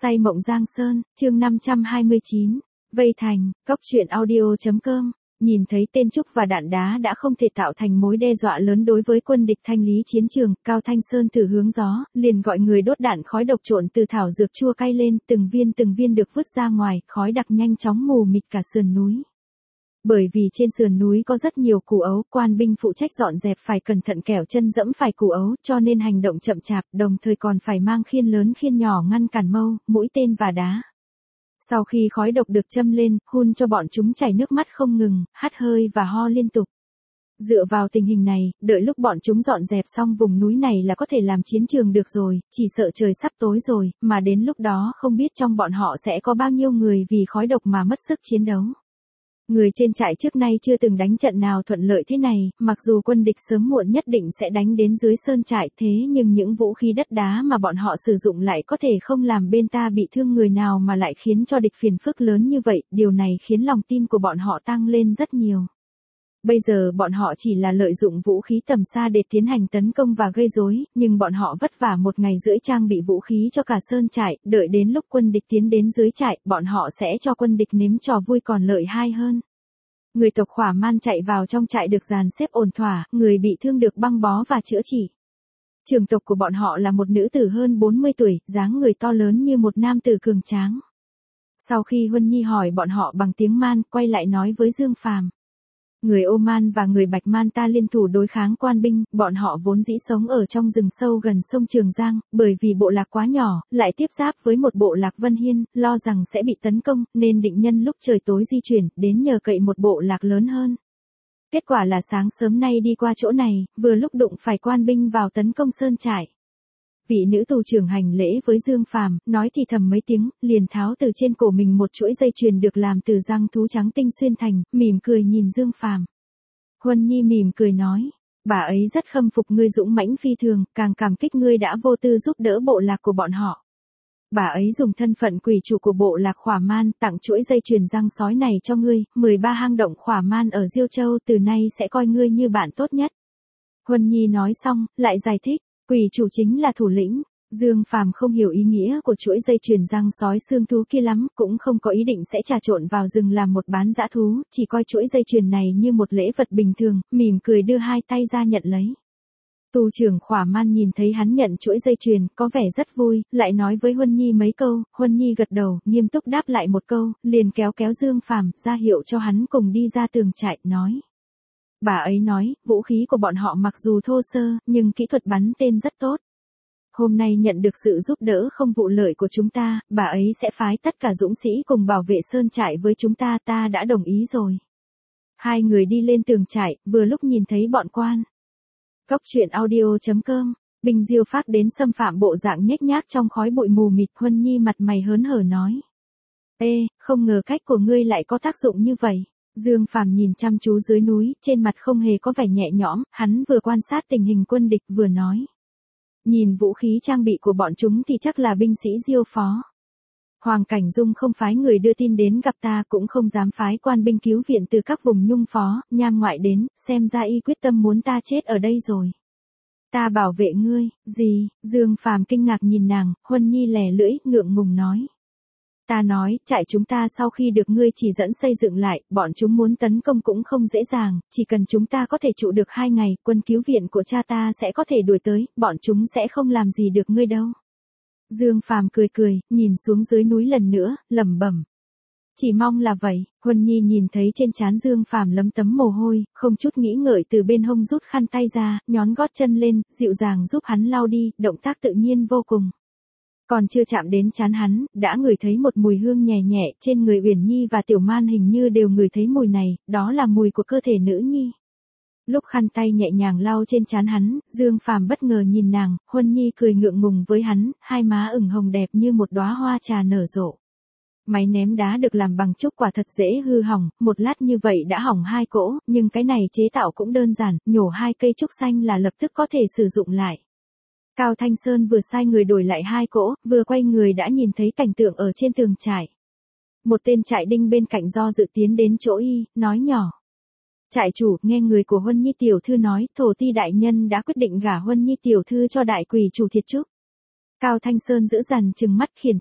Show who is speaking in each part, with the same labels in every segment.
Speaker 1: Say mộng Giang Sơn, chương 529, Vây Thành, Cốc truyện audio.com. Nhìn thấy tên trúc và đạn đá đã không thể tạo thành mối đe dọa lớn đối với quân địch thanh lý chiến trường, Cao Thanh Sơn thử hướng gió, liền gọi người đốt đạn khói độc trộn từ thảo dược chua cay lên, từng viên được vứt ra ngoài, khói đặc nhanh chóng mù mịt cả sườn núi. Bởi vì trên sườn núi có rất nhiều củ ấu, quan binh phụ trách dọn dẹp phải cẩn thận kẻo chân dẫm phải củ ấu, cho nên hành động chậm chạp, đồng thời còn phải mang khiên lớn khiên nhỏ ngăn cản mâu, mũi tên và đá. Sau khi khói độc được châm lên, hun cho bọn chúng chảy nước mắt không ngừng, hắt hơi và ho liên tục. Dựa vào tình hình này, đợi lúc bọn chúng dọn dẹp xong vùng núi này là có thể làm chiến trường được rồi, chỉ sợ trời sắp tối rồi, mà đến lúc đó không biết trong bọn họ sẽ có bao nhiêu người vì khói độc mà mất sức chiến đấu. Người trên trại trước nay chưa từng đánh trận nào thuận lợi thế này, mặc dù quân địch sớm muộn nhất định sẽ đánh đến dưới sơn trại thế nhưng những vũ khí đất đá mà bọn họ sử dụng lại có thể không làm bên ta bị thương người nào mà lại khiến cho địch phiền phức lớn như vậy, điều này khiến lòng tin của bọn họ tăng lên rất nhiều. Bây giờ bọn họ chỉ là lợi dụng vũ khí tầm xa để tiến hành tấn công và gây rối, nhưng bọn họ vất vả 1 ngày rưỡi trang bị vũ khí cho cả sơn trại, đợi đến lúc quân địch tiến đến dưới trại, bọn họ sẽ cho quân địch nếm trò vui còn lợi hai hơn. Người tộc Khỏa Man chạy vào trong trại được dàn xếp ổn thỏa, người bị thương được băng bó và chữa trị. Trưởng tộc của bọn họ là một nữ tử hơn 40 tuổi, dáng người to lớn như một nam tử cường tráng. Sau khi Huân Nhi hỏi bọn họ bằng tiếng Man, quay lại nói với Dương Phàm. Người Oman và người Bạch Man ta liên thủ đối kháng quan binh, bọn họ vốn dĩ sống ở trong rừng sâu gần sông Trường Giang, bởi vì bộ lạc quá nhỏ, lại tiếp giáp với một bộ lạc Vân Hiên, lo rằng sẽ bị tấn công, nên định nhân lúc trời tối di chuyển, đến nhờ cậy một bộ lạc lớn hơn. Kết quả là sáng sớm nay đi qua chỗ này, vừa lúc đụng phải quan binh vào tấn công sơn trại. Vị nữ tù trưởng hành lễ với Dương Phàm, nói thì thầm mấy tiếng, liền tháo từ trên cổ mình một chuỗi dây chuyền được làm từ răng thú trắng tinh xuyên thành, mỉm cười nhìn Dương Phàm. Huân Nhi mỉm cười nói, bà ấy rất khâm phục ngươi dũng mãnh phi thường, càng cảm kích ngươi đã vô tư giúp đỡ bộ lạc của bọn họ. Bà ấy dùng thân phận quỷ chủ của bộ lạc Khỏa Man tặng chuỗi dây chuyền răng sói này cho ngươi, 13 hang động Khỏa Man ở Diêu Châu từ nay sẽ coi ngươi như bạn tốt nhất. Huân Nhi nói xong, lại giải thích. Quỷ chủ chính là thủ lĩnh. Dương Phàm không hiểu ý nghĩa của chuỗi dây chuyền răng sói xương thú kia lắm, cũng không có ý định sẽ trà trộn vào rừng làm một bán dã thú, chỉ coi chuỗi dây chuyền này như một lễ vật bình thường, mỉm cười đưa hai tay ra nhận lấy. Tù trưởng Khỏa Man nhìn thấy hắn nhận chuỗi dây chuyền, có vẻ rất vui, lại nói với Huân Nhi mấy câu, Huân Nhi gật đầu, nghiêm túc đáp lại một câu, liền kéo Dương Phàm ra hiệu cho hắn cùng đi ra tường trại, nói. Bà ấy nói, vũ khí của bọn họ mặc dù thô sơ, nhưng kỹ thuật bắn tên rất tốt. Hôm nay nhận được sự giúp đỡ không vụ lợi của chúng ta, bà ấy sẽ phái tất cả dũng sĩ cùng bảo vệ sơn trại với chúng ta, ta đã đồng ý rồi. Hai người đi lên tường trại, vừa lúc nhìn thấy bọn quan. Cốc truyện audio.com, Bình Diêu Phác đến xâm phạm bộ dạng nhếch nhác trong khói bụi mù mịt. Huân Nhi mặt mày hớn hở nói. Ê, không ngờ cách của ngươi lại có tác dụng như vậy. Dương Phàm nhìn chăm chú dưới núi, trên mặt không hề có vẻ nhẹ nhõm, hắn vừa quan sát tình hình quân địch vừa nói. Nhìn vũ khí trang bị của bọn chúng thì chắc là binh sĩ Diêu phó. Hoàng Cảnh Dung không phái người đưa tin đến gặp ta, cũng không dám phái quan binh cứu viện từ các vùng nhung phó, nham ngoại đến, xem ra y quyết tâm muốn ta chết ở đây rồi. Ta bảo vệ ngươi, gì? Dương Phàm kinh ngạc nhìn nàng, Huân Nhi lè lưỡi, ngượng ngùng nói. Ta nói, trại chúng ta sau khi được ngươi chỉ dẫn xây dựng lại, bọn chúng muốn tấn công cũng không dễ dàng, chỉ cần chúng ta có thể trụ được 2 ngày, quân cứu viện của cha ta sẽ có thể đuổi tới, bọn chúng sẽ không làm gì được ngươi đâu. Dương Phàm cười cười, nhìn xuống dưới núi lần nữa, lẩm bẩm. Chỉ mong là vậy. Huân Nhi nhìn thấy trên trán Dương Phàm lấm tấm mồ hôi, không chút nghĩ ngợi từ bên hông rút khăn tay ra, nhón gót chân lên, dịu dàng giúp hắn lau đi, động tác tự nhiên vô cùng. Còn chưa chạm đến trán hắn, đã ngửi thấy một mùi hương nhẹ nhẹ, trên người Uyển Nhi và Tiểu Man hình như đều ngửi thấy mùi này, đó là mùi của cơ thể nữ nhi. Lúc khăn tay nhẹ nhàng lau trên trán hắn, Dương Phàm bất ngờ nhìn nàng, Huân Nhi cười ngượng ngùng với hắn, hai má ửng hồng đẹp như một đóa hoa trà nở rộ. Máy ném đá được làm bằng trúc quả thật dễ hư hỏng, một lát như vậy đã hỏng 2 cỗ, nhưng cái này chế tạo cũng đơn giản, nhổ 2 cây trúc xanh là lập tức có thể sử dụng lại. Cao Thanh Sơn vừa sai người đổi lại 2 cỗ, vừa quay người đã nhìn thấy cảnh tượng ở trên tường trại. Một tên trại đinh bên cạnh do dự tiến đến chỗ y, nói nhỏ. Trại chủ, nghe người của Huân Nhi tiểu thư nói, thổ ti đại nhân đã quyết định gả Huân Nhi tiểu thư cho đại quỷ chủ Thiệt Trúc. Cao Thanh Sơn giữ dằn trừng mắt khiển trách.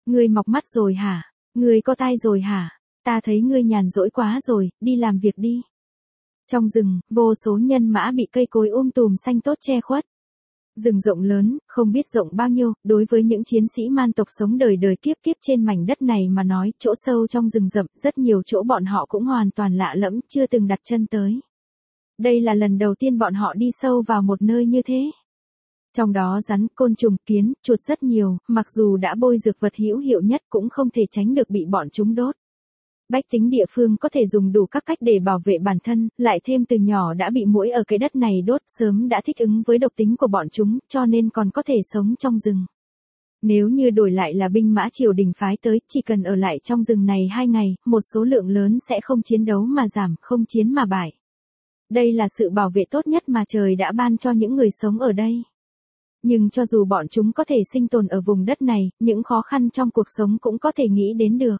Speaker 1: Ngươi mọc mắt rồi hả? Ngươi có tai rồi hả? Ta thấy ngươi nhàn rỗi quá rồi, đi làm việc đi. Trong rừng, vô số nhân mã bị cây cối tùm xanh tốt che khuất. Rừng rộng lớn, không biết rộng bao nhiêu, đối với những chiến sĩ man tộc sống đời đời kiếp kiếp trên mảnh đất này mà nói, chỗ sâu trong rừng rậm, rất nhiều chỗ bọn họ cũng hoàn toàn lạ lẫm, chưa từng đặt chân tới. Đây là lần đầu tiên bọn họ đi sâu vào một nơi như thế. Trong đó rắn, côn trùng, kiến, chuột rất nhiều, mặc dù đã bôi dược vật hữu hiệu nhất cũng không thể tránh được bị bọn chúng đốt. Bách tính địa phương có thể dùng đủ các cách để bảo vệ bản thân, lại thêm từ nhỏ đã bị muỗi ở cái đất này đốt, sớm đã thích ứng với độc tính của bọn chúng, cho nên còn có thể sống trong rừng. Nếu như đổi lại là binh mã triều đình phái tới, chỉ cần ở lại trong rừng này 2 ngày, một số lượng lớn sẽ không chiến đấu mà giảm, không chiến mà bại. Đây là sự bảo vệ tốt nhất mà trời đã ban cho những người sống ở đây. Nhưng cho dù bọn chúng có thể sinh tồn ở vùng đất này, những khó khăn trong cuộc sống cũng có thể nghĩ đến được.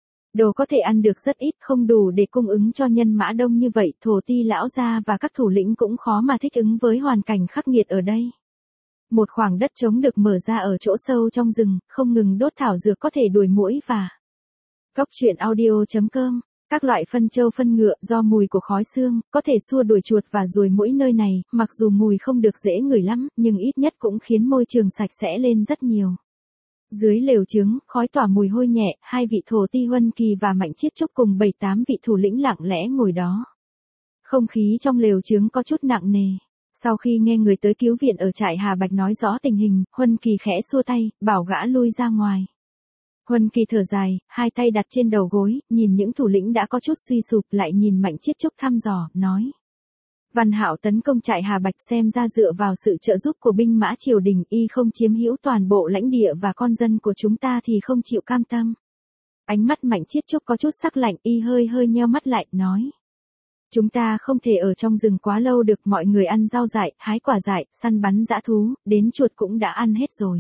Speaker 1: Đồ có thể ăn được rất ít, không đủ để cung ứng cho nhân mã đông như vậy, thổ ti lão gia và các thủ lĩnh cũng khó mà thích ứng với hoàn cảnh khắc nghiệt ở đây. Một khoảng đất trống được mở ra ở chỗ sâu trong rừng, không ngừng đốt thảo dược có thể đuổi muỗi và Cóc truyện audio.com. Các loại phân trâu phân ngựa do mùi của khói xương, có thể xua đuổi chuột và ruồi muỗi nơi này, mặc dù mùi không được dễ ngửi lắm, nhưng ít nhất cũng khiến môi trường sạch sẽ lên rất nhiều. Dưới lều trứng, khói tỏa mùi hôi nhẹ, 2 vị thổ ti Huân Kỳ và Mạnh Chiết Trúc cùng 7-8 vị thủ lĩnh lặng lẽ ngồi đó. Không khí trong lều trứng có chút nặng nề. Sau khi nghe người tới cứu viện ở trại Hà Bạch nói rõ tình hình, Huân Kỳ khẽ xua tay, bảo gã lui ra ngoài. Huân Kỳ thở dài, 2 tay đặt trên đầu gối, nhìn những thủ lĩnh đã có chút suy sụp, lại nhìn Mạnh Chiết Trúc thăm dò, nói. Văn Hạo tấn công trại Hà Bạch, xem ra dựa vào sự trợ giúp của binh mã triều đình, y không chiếm hữu toàn bộ lãnh địa và con dân của chúng ta thì không chịu cam tâm. Ánh mắt Mạnh Chiết Trúc có chút sắc lạnh, y hơi nheo mắt lại, nói. Chúng ta không thể ở trong rừng quá lâu được, mọi người ăn rau dại, hái quả dại, săn bắn dã thú, đến chuột cũng đã ăn hết rồi.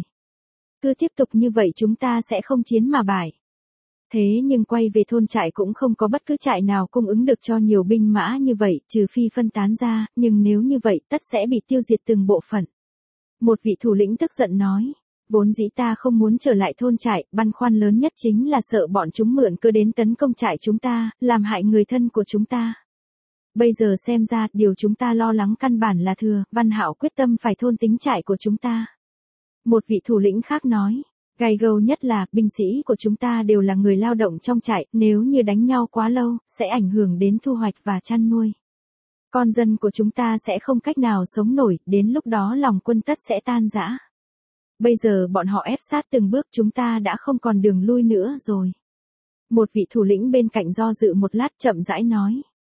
Speaker 1: Cứ tiếp tục như vậy chúng ta sẽ không chiến mà bại. Thế nhưng quay về thôn trại cũng không có bất cứ trại nào cung ứng được cho nhiều binh mã như vậy, trừ phi phân tán ra, nhưng nếu như vậy tất sẽ bị tiêu diệt từng bộ phận. Một vị thủ lĩnh tức giận nói, vốn dĩ ta không muốn trở lại thôn trại, băn khoăn lớn nhất chính là sợ bọn chúng mượn cơ đến tấn công trại chúng ta, làm hại người thân của chúng ta. Bây giờ xem ra, điều chúng ta lo lắng căn bản là thừa, Văn Hạo quyết tâm phải thôn tính trại của chúng ta. Một vị thủ lĩnh khác nói, gay gâu nhất là, binh sĩ của chúng ta đều là người lao động trong trại, nếu như đánh nhau quá lâu, sẽ ảnh hưởng đến thu hoạch và chăn nuôi. Con dân của chúng ta sẽ không cách nào sống nổi, đến lúc đó lòng quân tất sẽ tan rã. Bây giờ bọn họ ép sát từng bước, chúng ta đã không còn đường lui nữa rồi. Một vị thủ lĩnh bên cạnh do dự một lát, chậm rãi nói.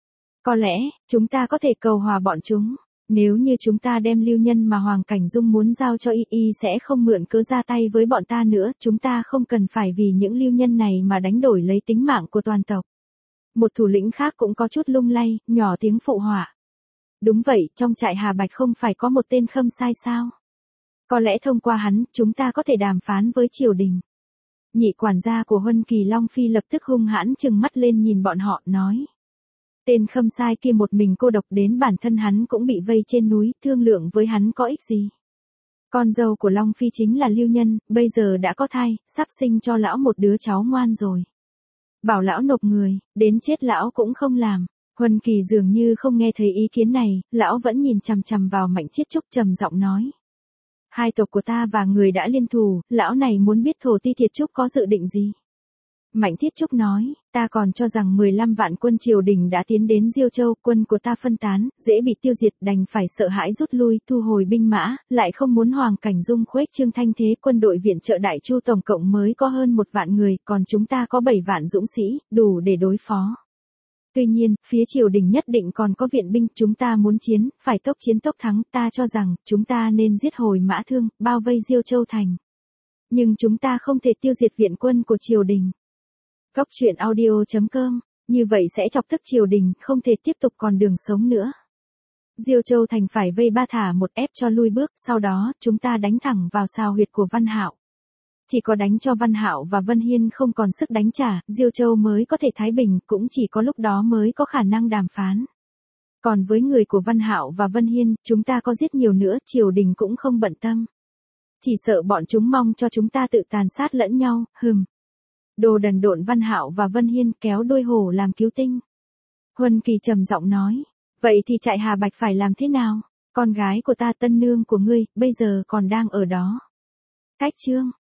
Speaker 1: Có lẽ, chúng ta có thể cầu hòa bọn chúng. Nếu như chúng ta đem lưu nhân mà Hoàng Cảnh Dung muốn giao cho y sẽ không mượn cớ ra tay với bọn ta nữa, chúng ta không cần phải vì những lưu nhân này mà đánh đổi lấy tính mạng của toàn tộc. Một thủ lĩnh khác cũng có chút lung lay, nhỏ tiếng phụ họa. Đúng vậy, trong trại Hà Bạch không phải có một tên Khâm Sai sao? Có lẽ thông qua hắn, chúng ta có thể đàm phán với triều đình. Nhị quản gia của Huân Kỳ Long Phi lập tức hung hãn trừng mắt lên nhìn bọn họ, nói. Tên Khâm Sai kia một mình cô độc, đến bản thân hắn cũng bị vây trên núi, thương lượng với hắn có ích gì. Con dâu của Long Phi chính là Lưu Nhân, bây giờ đã có thai, sắp sinh cho lão một đứa cháu ngoan rồi. Bảo lão nộp người, đến chết lão cũng không làm. Huân Kỳ dường như không nghe thấy ý kiến này, lão vẫn nhìn chằm chằm vào Mạnh Chiết Trúc trầm giọng nói. 2 tộc của ta và người đã liên thù, lão này muốn biết thổ ti Thiệt Trúc có dự định gì. Mạnh Thiết Trúc nói, ta còn cho rằng 15 vạn quân triều đình đã tiến đến Diêu Châu, quân của ta phân tán, dễ bị tiêu diệt, đành phải sợ hãi rút lui, thu hồi binh mã, lại không muốn Hoàng Cảnh Dung khuếch trương thanh thế, quân đội viện trợ Đại Chu tổng cộng mới có hơn 1 vạn người, còn chúng ta có 7 vạn dũng sĩ, đủ để đối phó. Tuy nhiên, phía triều đình nhất định còn có viện binh, chúng ta muốn chiến, phải tốc chiến tốc thắng, ta cho rằng, chúng ta nên giết hồi Mã Thương, bao vây Diêu Châu thành. Nhưng chúng ta không thể tiêu diệt viện quân của triều đình. Cóc truyện audio.com, như vậy sẽ chọc tức triều đình, không thể tiếp tục còn đường sống nữa. Diêu Châu thành phải vây 3 thả 1 ép cho lui bước, sau đó, chúng ta đánh thẳng vào sao huyệt của Văn Hạo. Chỉ có đánh cho Văn Hạo và Vân Hiên không còn sức đánh trả, Diêu Châu mới có thể thái bình, cũng chỉ có lúc đó mới có khả năng đàm phán. Còn với người của Văn Hạo và Vân Hiên, chúng ta có giết nhiều nữa, triều đình cũng không bận tâm. Chỉ sợ bọn chúng mong cho chúng ta tự tàn sát lẫn nhau, Đồ đần độn Văn Hạo và Vân Hiên kéo đuôi hổ làm cứu tinh. Huân Kỳ trầm giọng nói, vậy thì trại Hà Bạch phải làm thế nào? Con gái của ta tân nương của ngươi, bây giờ còn đang ở đó. Cách Trương,